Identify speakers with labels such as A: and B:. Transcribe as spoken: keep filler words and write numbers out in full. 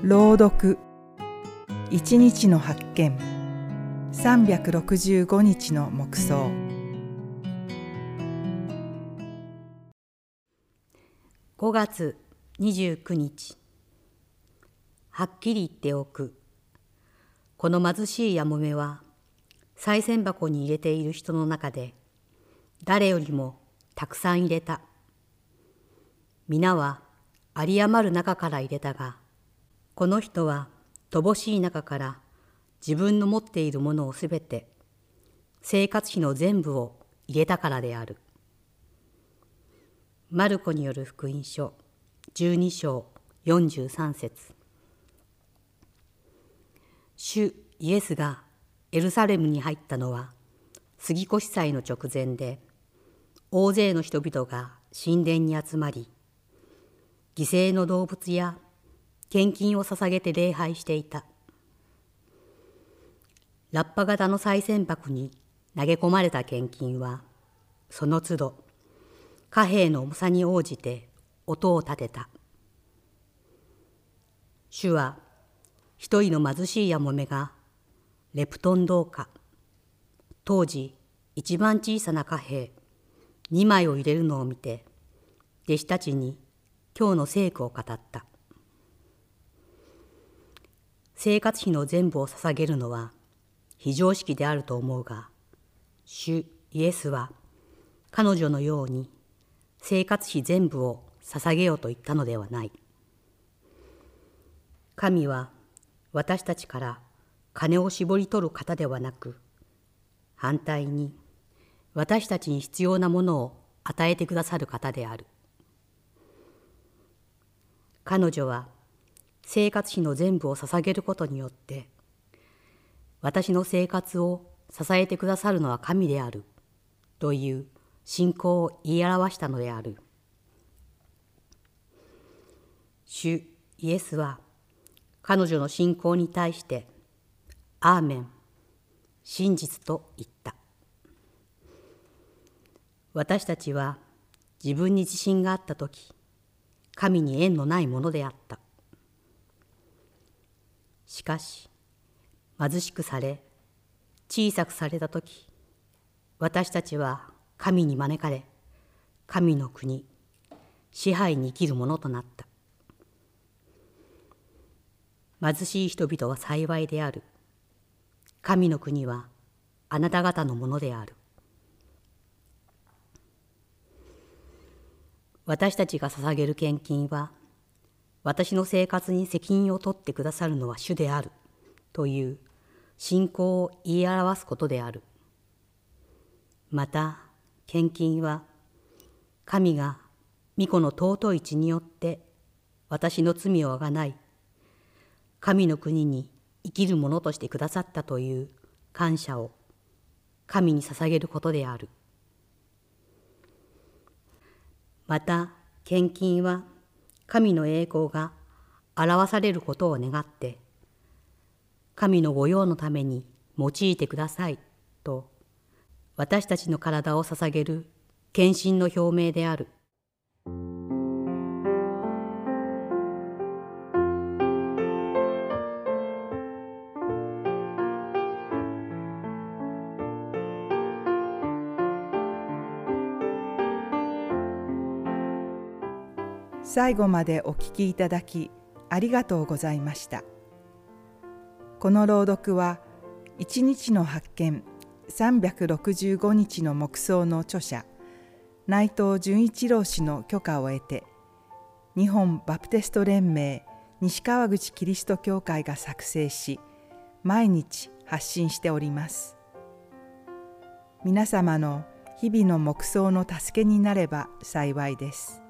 A: 朗読一日の発見さんびゃくろくじゅうごにちの黙想。
B: ごがつにじゅうくにち。はっきり言っておく。この貧しいやもめは賽銭箱に入れている人の中で誰よりもたくさん入れた。皆は有り余る中から入れたが、この人は乏しい中から自分の持っているものをすべて、生活費の全部を入れたからである。マルコによる福音書じゅうにしょうよんじゅうさんせつ。主イエスがエルサレムに入ったのは杉越祭の直前で、大勢の人々が神殿に集まり、犠牲の動物や献金を捧げて礼拝していた。ラッパ型の賽銭箱に投げ込まれた献金は、その都度貨幣の重さに応じて音を立てた。主は一人の貧しいやもめがレプトン銅貨、当時一番小さな貨幣にまいを入れるのを見て、弟子たちに今日の聖句を語った。生活費の全部を捧げるのは非常識であると思うが、主イエスは彼女のように生活費全部を捧げようと言ったのではない。神は私たちから金を絞り取る方ではなく、反対に私たちに必要なものを与えてくださる方である。彼女は生活費の全部を捧げることによって、私の生活を支えてくださるのは神であるという信仰を言い表したのである。主イエスは彼女の信仰に対してアーメン、真実と言った。私たちは自分に自信があったとき、神に縁のないものであった。しかし、貧しくされ、小さくされたとき、私たちは神に招かれ、神の国、支配に生きるものとなった。貧しい人々は幸いである。神の国はあなた方のものである。私たちが捧げる献金は、私の生活に責任を取ってくださるのは主であるという信仰を言い表すことである。また、献金は神が御子の尊い血によって私の罪をあがない、神の国に生きるものとしてくださったという感謝を神に捧げることである。また、献金は神の栄光が表されることを願って、神の御用のために用いてくださいと、私たちの体を捧げる献身の表明である。
A: 最後までお聞きいただきありがとうございました。この朗読は一日の発見さんびゃくろくじゅうごにちの黙想の著者内藤純一郎氏の許可を得て、日本バプテスト連盟西川口キリスト教会が作成し、毎日発信しております。皆様の日々の黙想の助けになれば幸いです。